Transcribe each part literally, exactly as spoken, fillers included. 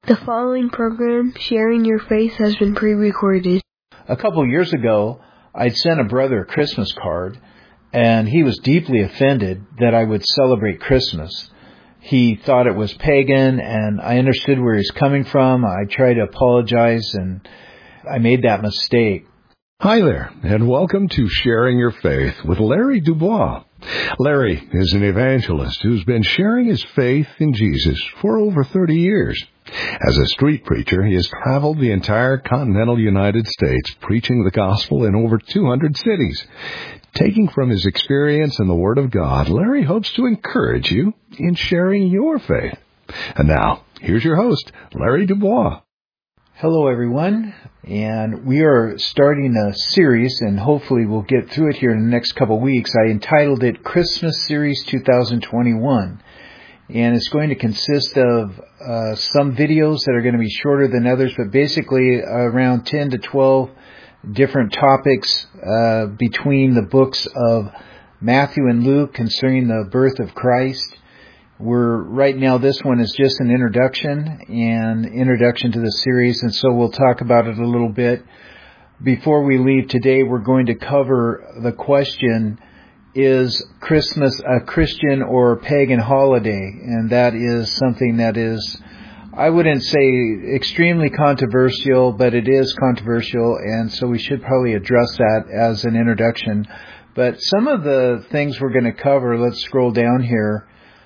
The following program, Sharing Your Faith, has been pre-recorded. A couple years ago, I'd sent a brother a Christmas card, and he was deeply offended that I would celebrate Christmas. He thought it was pagan, and I understood where he's coming from. I tried to apologize, and I made that mistake. Hi there, and welcome to Sharing Your Faith with Larry Dubois. Larry is an evangelist who's been sharing his faith in Jesus for over thirty years. As a street preacher, he has traveled the entire continental United States preaching the gospel in over two hundred cities. Taking from his experience in the Word of God, Larry hopes to encourage you in sharing your faith. And now, here's your host, Larry Dubois. Hello, everyone, and we are starting a series, and hopefully we'll get through it here in the next couple of weeks. I entitled it Christmas Series twenty twenty-one, and it's going to consist of uh, some videos that are going to be shorter than others, but basically around ten to twelve different topics uh, between the books of Matthew and Luke concerning the birth of Christ. We're right now, this one is just an introduction and introduction to the series, and so we'll talk about it a little bit. Before we leave today, we're going to cover the question, is Christmas a Christian or pagan holiday? And that is something that is, I wouldn't say extremely controversial, but it is controversial, and so we should probably address that as an introduction. But some of the things we're going to cover, let's scroll down here.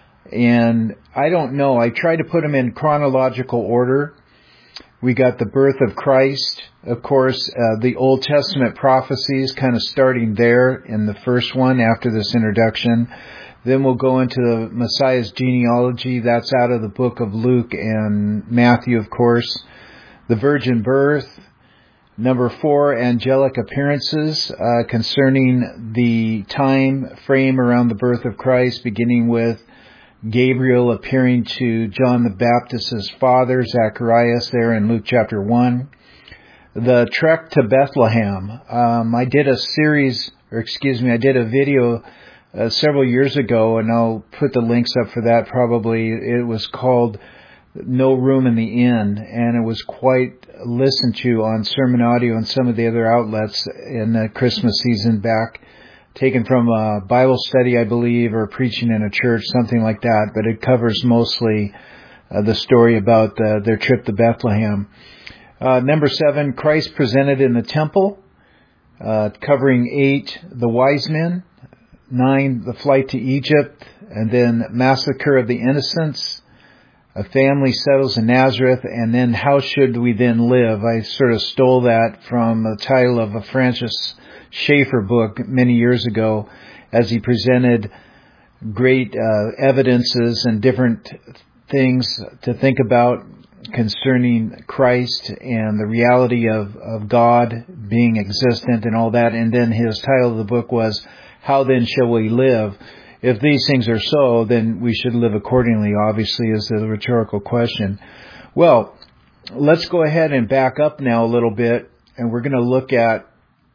And I don't know, I try to put them in chronological order. We got the birth of Christ, of course, uh, the Old Testament prophecies, kind of starting there in the first one after this introduction. Then we'll go into the Messiah's genealogy. That's out of the book of Luke and Matthew, of course. The virgin birth. Number four, angelic appearances uh, concerning the time frame around the birth of Christ, beginning with Gabriel appearing to John the Baptist's father, Zacharias, there in Luke chapter one. The trek to Bethlehem. Um, I did a series, or excuse me, I did a video uh, several years ago, and I'll put the links up for that probably. It was called No Room in the Inn, and it was quite listened to on Sermon Audio and some of the other outlets in the Christmas season back. Taken from a Bible study, I believe, or preaching in a church, something like that. But it covers mostly uh, the story about uh, their trip to Bethlehem. Uh, number seven, Christ presented in the temple. Uh, covering eight, the wise men. Nine, the flight to Egypt. And then massacre of the innocents. A family settles in Nazareth. And then how should we then live? I sort of stole that from the title of a Francis Schaeffer book many years ago, as he presented great uh, evidences and different things to think about concerning Christ and the reality of, of God being existent and all that. And then his title of the book was, How Then Shall We Live? If these things are so, then we should live accordingly, obviously, is the rhetorical question. Well, let's go ahead and back up now a little bit, and we're going to look at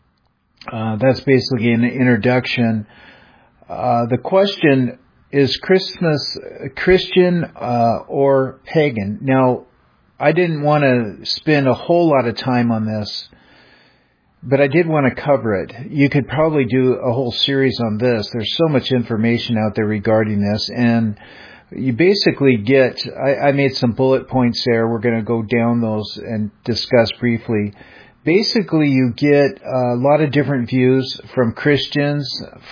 Uh, that's basically an introduction. Uh, the question, is Christmas Christian uh, or pagan? Now, I didn't want to spend a whole lot of time on this, but I did want to cover it. You could probably do a whole series on this. There's so much information out there regarding this, and you basically get, I, I made some bullet points there. We're going to go down those and discuss briefly. Basically, you get a lot of different views from Christians,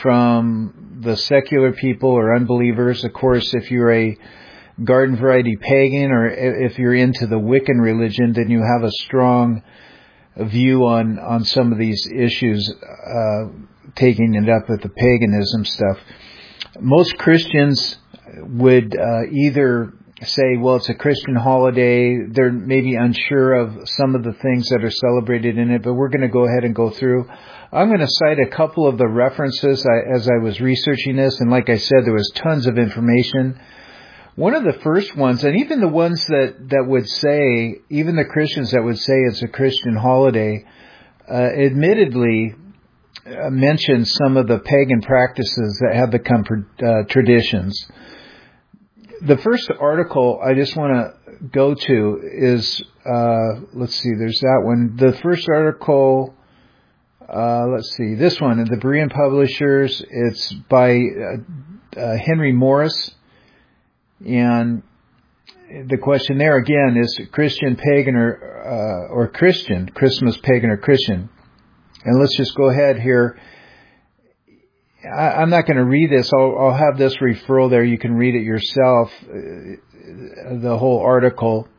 from the secular people or unbelievers. Of course, if you're a garden variety pagan, or if you're into the Wiccan religion, then you have a strong view on, on some of these issues, uh, taking it up with the paganism stuff. Most Christians would uh, either say, well, it's a Christian holiday. They're maybe unsure of some of the things that are celebrated in it, but we're going to go ahead and go through. I'm going to cite a couple of the references I, as I was researching this, and like I said, there was tons of information. One of the first ones, and even the ones that, that would say, even the Christians that would say it's a Christian holiday, uh, admittedly uh, mention some of the pagan practices that have become uh, traditions. The first article I just want to go to is, uh, let's see, there's that one. The first article, uh, let's see, this one, the Berean Publishers, it's by uh, uh, Henry Morris. And the question there again is Christian, pagan, or, uh, or Christian, Christmas, pagan, or Christian. And let's just go ahead here. I, I'm not going to read this. I'll, I'll have this referral there. You can read it yourself, uh, the whole article.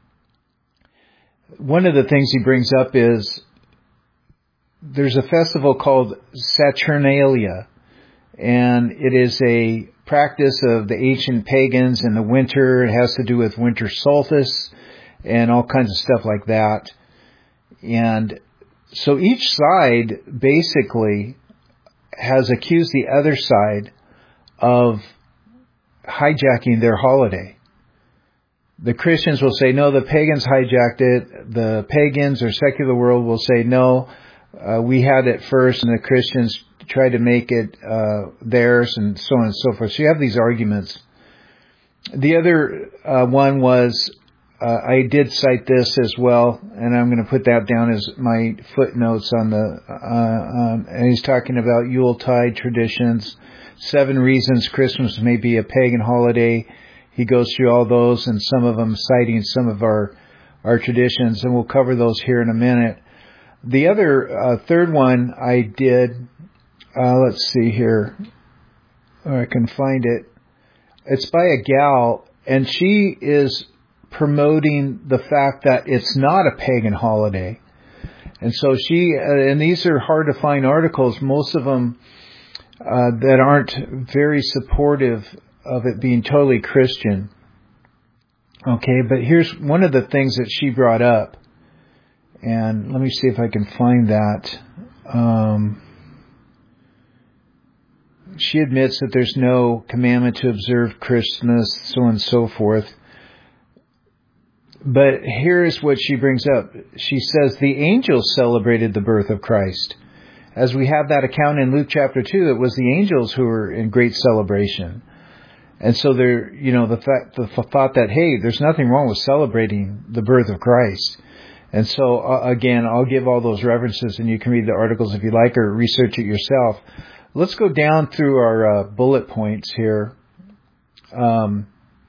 One of the things he brings up is there's a festival called Saturnalia, and it is a practice of the ancient pagans in the winter. It has to do with winter solstice and all kinds of stuff like that. And so each side basically has accused the other side of hijacking their holiday. The Christians will say, no, the pagans hijacked it. The pagans or secular world will say, no, uh, we had it first, and the Christians tried to make it uh, theirs, and so on and so forth. So you have these arguments. The other uh, one was, uh, I did cite this as well, and I'm going to put that down as my footnotes on the, uh, um, and he's talking about Yuletide traditions, seven reasons Christmas may be a pagan holiday. He goes through all those, and some of them citing some of our, our traditions, and we'll cover those here in a minute. The other, uh, third one I did, uh, let's see here, or I can find it. It's by a gal, and she is promoting the fact that it's not a pagan holiday. And so she, uh, and these are hard to find articles, most of them uh, that aren't very supportive of it being totally Christian. Okay, but here's one of the things that she brought up. And let me see if I can find that. Um, she admits that there's no commandment to observe Christmas, so on and so forth. But here's what she brings up. She says, the angels celebrated the birth of Christ. As we have that account in Luke chapter two, it was the angels who were in great celebration. And so there, you know, the fact, the thought that, hey, there's nothing wrong with celebrating the birth of Christ. And so, uh, again, I'll give all those references, and you can read the articles if you like, or research it yourself. Let's go down through our uh, bullet points here. Um,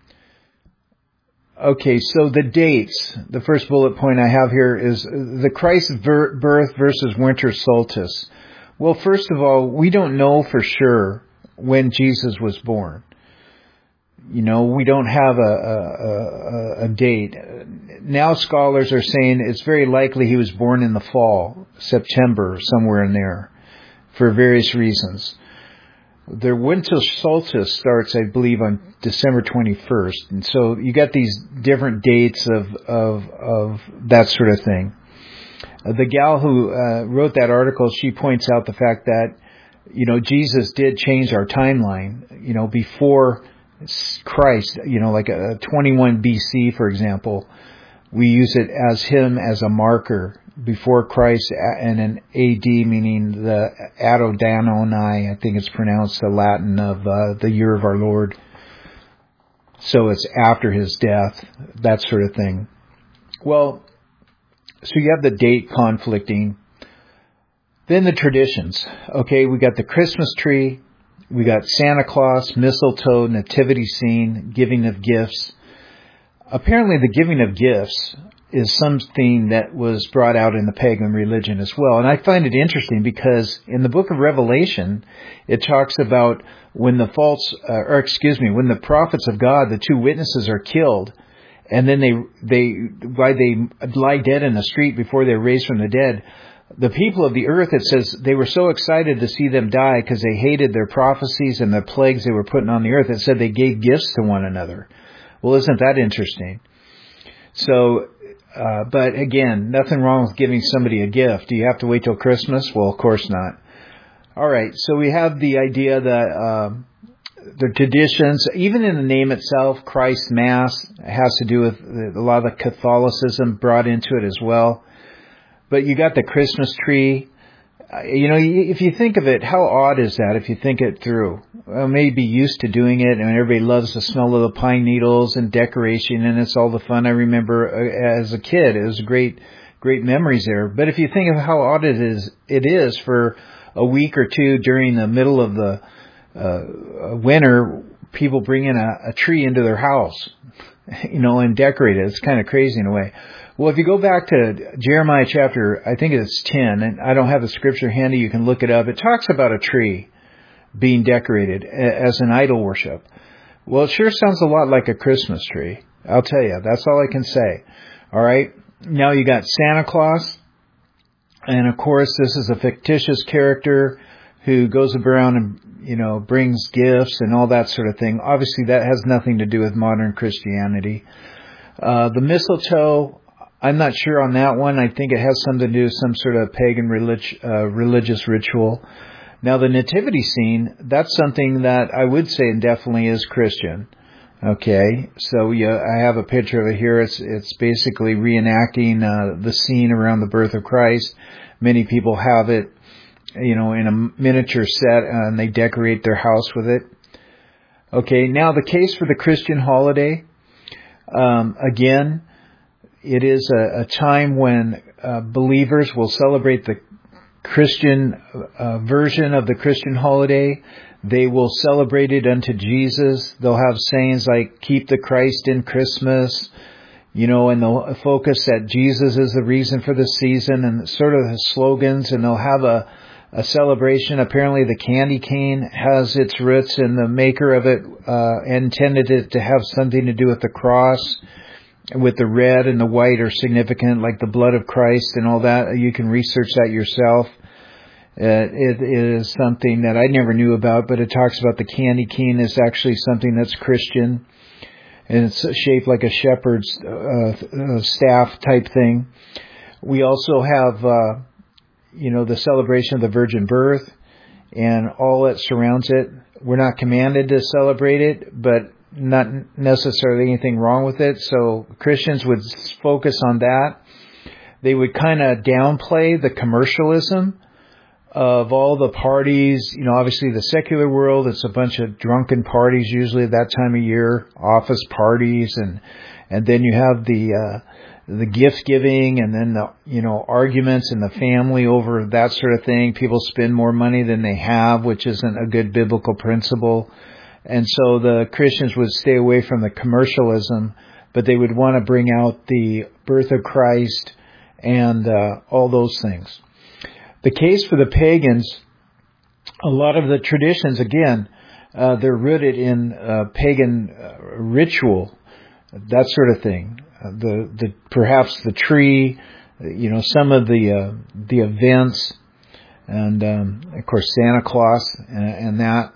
okay, so the dates. The first bullet point I have here is the Christ birth versus winter solstice. Well, first of all, we don't know for sure when Jesus was born. You know, we don't have a, a, a, a date. Now scholars are saying it's very likely he was born in the fall, September, somewhere in there, for various reasons. The winter solstice starts, I believe, on December twenty-first. And so you got these different dates of, of, of that sort of thing. Uh, the gal who uh, wrote that article, she points out the fact that, you know, Jesus did change our timeline, you know, before Christ, you know, like a twenty-one B C, for example, we use it as him as a marker before Christ, and an A D, meaning the Anno Domini, I think it's pronounced, the Latin of uh, the year of our Lord. So it's after his death, that sort of thing. Well, so you have the date conflicting. Then the traditions. Okay, we got the Christmas tree. We got Santa Claus, mistletoe, nativity scene, giving of gifts. Apparently the giving of gifts is something that was brought out in the pagan religion as well. And I find it interesting because in the book of Revelation, it talks about when the false, uh, or excuse me, when the prophets of God, the two witnesses, are killed, and then they, they, why they lie dead in the street before they're raised from the dead. The people of the earth, it says, they were so excited to see them die because they hated their prophecies and the plagues they were putting on the earth. It said they gave gifts to one another. Well, isn't that interesting? So, uh, but again, nothing wrong with giving somebody a gift. Do you have to wait till Christmas? Well, of course not. All right, so we have the idea that uh, the traditions, even in the name itself, Christ Mass, has to do with a lot of the Catholicism brought into it as well. But you got the Christmas tree. you know, if you think of it, how odd is that if you think it through? Well, maybe used to doing it, and everybody loves the smell of the pine needles and decoration, and it's all the fun. I remember uh, as a kid, it was great, great memories there. But if you think of how odd it is, it is for a week or two during the middle of the uh, winter, people bring in a, a tree into their house, you know, and decorate it. It's kind of crazy in a way. Well, if you go back to Jeremiah chapter, I think it's ten, and I don't have the scripture handy, you can look it up. It talks about a tree being decorated as an idol worship. Well, it sure sounds a lot like a Christmas tree. I'll tell you, that's all I can say. All right. Now you got Santa Claus. And of course, this is a fictitious character who goes around and, you know, brings gifts and all that sort of thing. Obviously, that has nothing to do with modern Christianity. Uh, the mistletoe, I'm not sure on that one. I think it has something to do with some sort of pagan relig- uh, religious ritual. Now, the nativity scene, that's something that I would say definitely is Christian. Okay, so yeah, I have a picture of it here. It's it's basically reenacting uh, the scene around the birth of Christ. Many people have it, you know, in a miniature set, and they decorate their house with it. Okay, now the case for the Christian holiday, um, again, it is a, a time when uh, believers will celebrate the Christian uh, version of the Christian holiday. They will celebrate it unto Jesus. They'll have sayings like, keep the Christ in Christmas, you know, and they'll focus that Jesus is the reason for the season and sort of slogans, and they'll have a, a celebration. Apparently the candy cane has its roots in the maker of it, uh, intended it to have something to do with the cross, with the red and the white are significant, like the blood of Christ and all that. You can research that yourself. Uh, it, it is something that I never knew about, but it talks about the candy cane is actually something that's Christian, and it's shaped like a shepherd's uh, uh, staff type thing. We also have, uh, you know, the celebration of the virgin birth and all that surrounds it. We're not commanded to celebrate it, but not necessarily anything wrong with it. So Christians would focus on that. They would kind of downplay the commercialism of all the parties. You know, obviously the secular world, it's a bunch of drunken parties usually at that time of year, office parties, and and then you have the uh, the gift giving, and then the, you know, arguments in the family over that sort of thing. People spend more money than they have, which isn't a good biblical principle. And so the Christians would stay away from the commercialism, but they would want to bring out the birth of Christ and uh, all those things. The case for the pagans, a lot of the traditions, again, uh, they're rooted in uh, pagan uh, ritual, that sort of thing. Uh, the the perhaps the tree, you know, some of the uh, the events, and um, of course Santa Claus and, and that.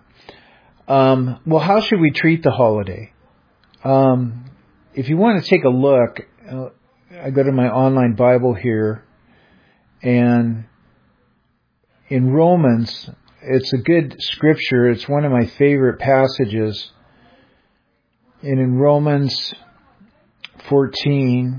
Um, well, how should we treat the holiday? Um, if you want to take a look, uh, I go to my online Bible here, and in Romans, it's a good scripture. It's one of my favorite passages. And in Romans fourteen,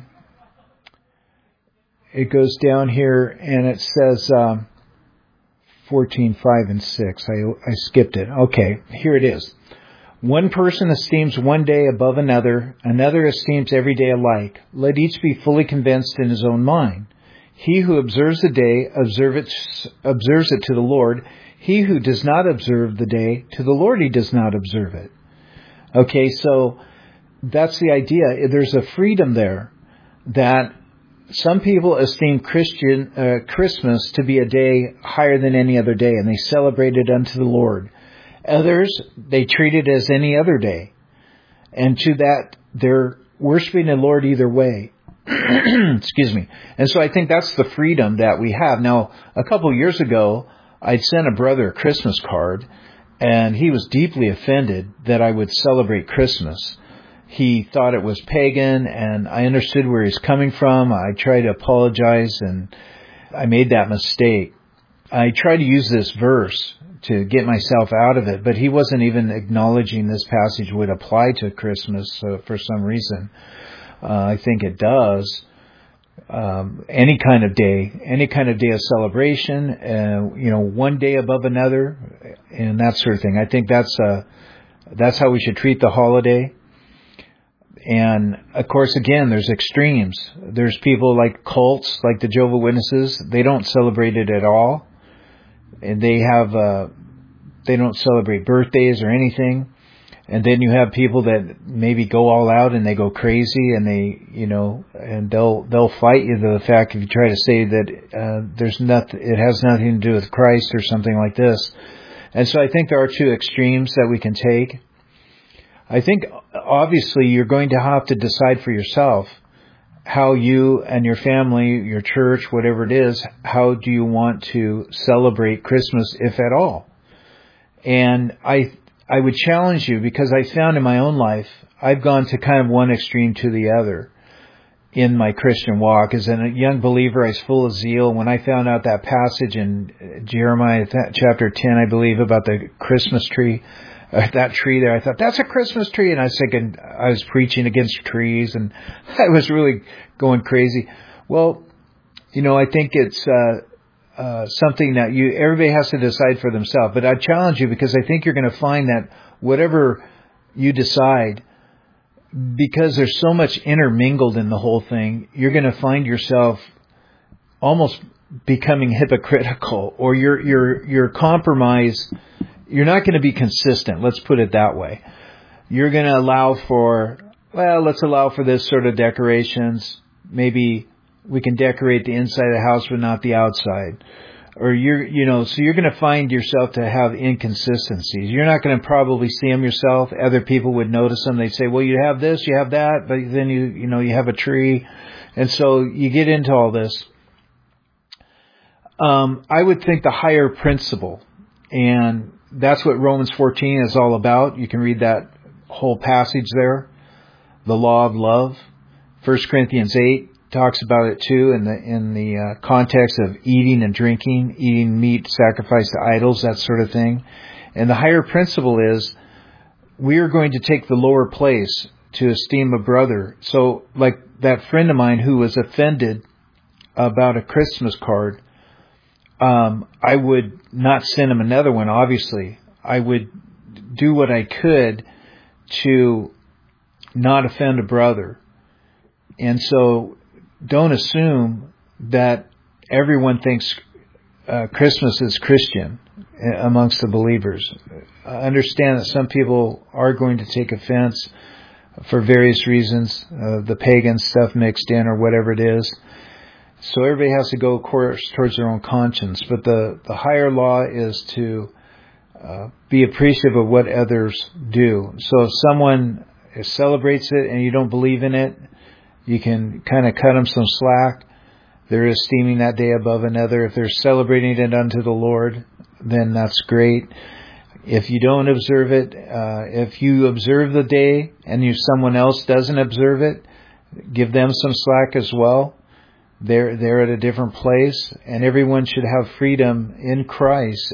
it goes down here and it says, um, fourteen, five and six. I, I skipped it. Okay, here it is. One person esteems one day above another. Another esteems every day alike. Let each be fully convinced in his own mind. He who observes the day observe it, observes it to the Lord. He who does not observe the day, to the Lord he does not observe it. Okay, so that's the idea. There's a freedom there that some people esteem Christian uh, Christmas to be a day higher than any other day, and they celebrate it unto the Lord. Others, they treat it as any other day. And to that, they're worshiping the Lord either way. Excuse me. And so I think that's the freedom that we have. Now, a couple of years ago, I'd sent a brother a Christmas card, and he was deeply offended that I would celebrate Christmas. He thought it was pagan, and I understood where he's coming from. I tried to apologize, and I made that mistake. I tried to use this verse to get myself out of it, but he wasn't even acknowledging this passage would apply to Christmas uh, for some reason. Uh, I think it does. um, any kind of day, any kind of day of celebration, uh, you know, one day above another, and that sort of thing. I think that's uh, that's how we should treat the holiday. And, of course, again, there's extremes. There's people like cults, like the Jehovah's Witnesses. They don't celebrate it at all. And they have, uh, they don't celebrate birthdays or anything. And then you have people that maybe go all out and they go crazy and they, you know, and they'll, they'll fight you to the fact if you try to say that, uh, there's nothing, it has nothing to do with Christ or something like this. And so I think there are two extremes that we can take. I think obviously you're going to have to decide for yourself how you and your family, your church, whatever it is, how do you want to celebrate Christmas, if at all? And I I would challenge you, because I found in my own life, I've gone to kind of one extreme to the other in my Christian walk. As a young believer, I was full of zeal. When I found out that passage in Jeremiah chapter ten, I believe, about the Christmas tree, Uh, that tree there, I thought, that's a Christmas tree. And I was thinking, I was preaching against trees, and I was really going crazy. Well, you know, I think it's uh, uh, something that you everybody has to decide for themselves. But I challenge you, because I think you're going to find that whatever you decide, because there's so much intermingled in the whole thing, you're going to find yourself almost becoming hypocritical, or your your your compromise. You're not going to be consistent. Let's put it that way. You're going to allow for, well, let's allow for this sort of decorations. Maybe we can decorate the inside of the house, but not the outside. Or you're, you know, so you're going to find yourself to have inconsistencies. You're not going to probably see them yourself. Other people would notice them. They'd say, well, you have this, you have that, but then you, you know, you have a tree. And so you get into all this. Um, I would think the higher principle, and that's what Romans fourteen is all about. You can read that whole passage there. The law of love. First Corinthians eight talks about it too, in the in the uh, context of eating and drinking, eating meat sacrificed to idols, that sort of thing. And the higher principle is we are going to take the lower place to esteem a brother. So, like that friend of mine who was offended about a Christmas card, Um, I would not send him another one, obviously. I would do what I could to not offend a brother. And so don't assume that everyone thinks uh, Christmas is Christian amongst the believers. I understand that some people are going to take offense for various reasons, uh, the pagan stuff mixed in or whatever it is. So everybody has to go, of course, towards their own conscience. But the, the higher law is to uh, be appreciative of what others do. So if someone celebrates it and you don't believe in it, you can kind of cut them some slack. They're esteeming that day above another. If they're celebrating it unto the Lord, then that's great. If you don't observe it, uh, if you observe the day and you someone else doesn't observe it, give them some slack as well. They're, they're at a different place, and everyone should have freedom in Christ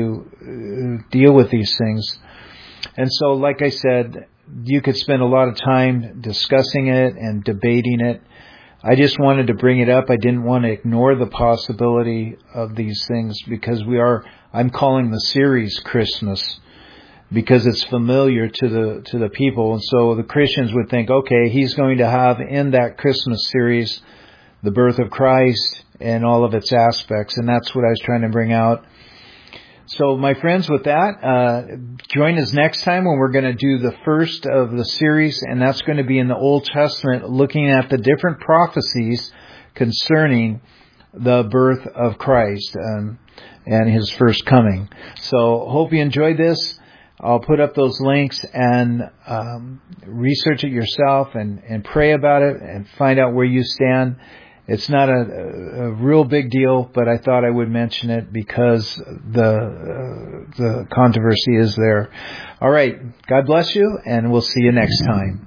to deal with these things. And so, like I said, you could spend a lot of time discussing it and debating it. I just wanted to bring it up. I didn't want to ignore the possibility of these things, because we are, I'm calling the series Christmas, because it's familiar to the, to the people. And so the Christians would think, okay, he's going to have in that Christmas series the birth of Christ and all of its aspects. And that's what I was trying to bring out. So my friends, with that, uh, join us next time when we're going to do the first of the series. And that's going to be in the Old Testament, looking at the different prophecies concerning the birth of Christ um, and his first coming. So hope you enjoyed this. I'll put up those links and um, research it yourself and, and pray about it and find out where you stand. It's not a, a real big deal, but I thought I would mention it because the uh, the controversy is there. All right. God bless you, and we'll see you next time.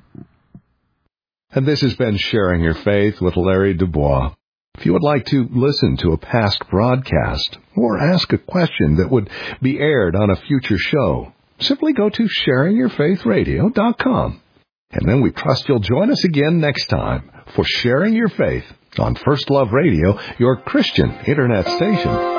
And this has been Sharing Your Faith with Larry Dubois. If you would like to listen to a past broadcast or ask a question that would be aired on a future show, simply go to sharing your faith radio dot com. And then we trust you'll join us again next time for Sharing Your Faith on First Love Radio, your Christian internet station.